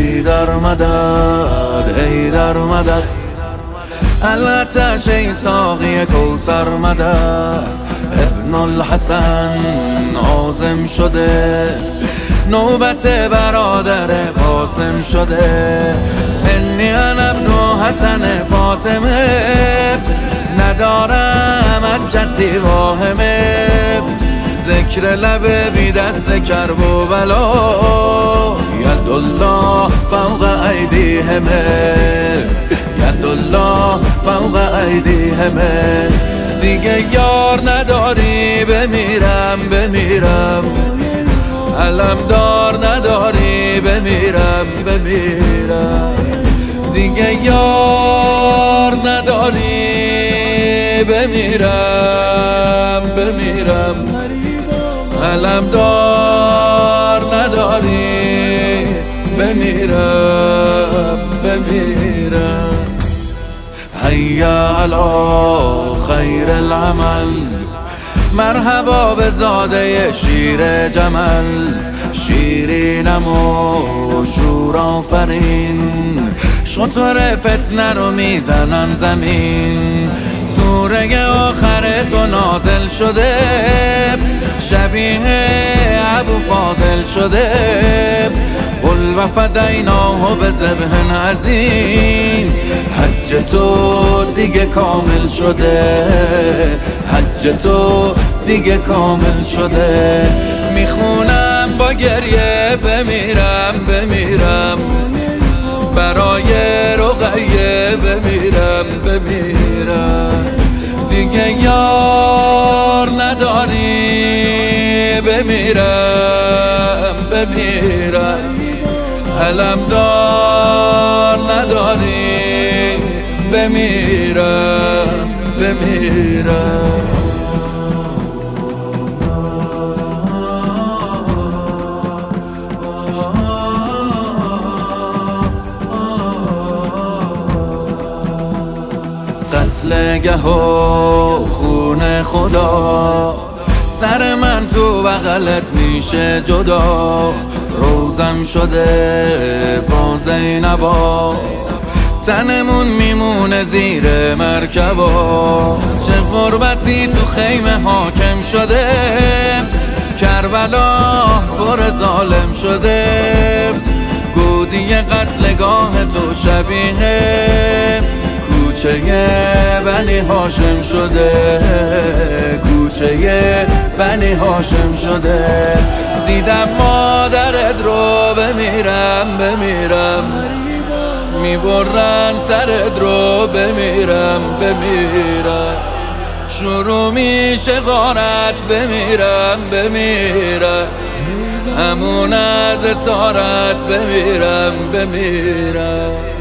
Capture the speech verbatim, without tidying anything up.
حیدر مدد، حیدر مدد. الاتش ای ساقی کوثر مدد، ابن الحسن عازم شده، نوبت برادر قاسم شده. انی انا ابن حسن فاطمه، ندارم از کسی واهمه. ذکر لب بی دست کرب و بلا، ید الله فوق ایدیهم، ید الله فوق ایدیهم. دیگه یار نداری بمیرم بمیرم، علمدار نداری بمیرم بمیرم. دیگه یار نداری بمیرم بمیرم، علمدار نداری بمیرم بمیرم. هیا علی خیر العمل، مرحبا به زاده شیر جمل. شیرینم و شور آفرین، شطور فتنه رو میزنم زمین. سوره آخر تو نازل شده، شبیه ابو فاضل شده. قل و فدیناه به ذبح عظیم، حج تو دیگه کامل شده، حج تو دیگه کامل شده. میخونم با گریه بمیرم بمیرم، برای رقیه بمیرم بمیرم. دیگه یار نداری بمیرم بمیرم، علمدار نداری بمیرم بمیرم. قتلگه و خون خدا، سر من تو بغلت میشه جدا. روزم شده با زینبا، تنمون میمونه زیر مرکبا. چه غربتی تو خیمه حاکم شده، کربلا پر ظالم شده. گودی قتلگاه تو شبیه کوچه بنی هاشم شده، کوچه بنی هاشم شده. دیدم مادرت رو بمیرم بمیرم، میبرن سرت رو بمیرم بمیرم. شروع میشه غارت بمیرم بمیرم، همون از اسارت بمیرم بمیرم.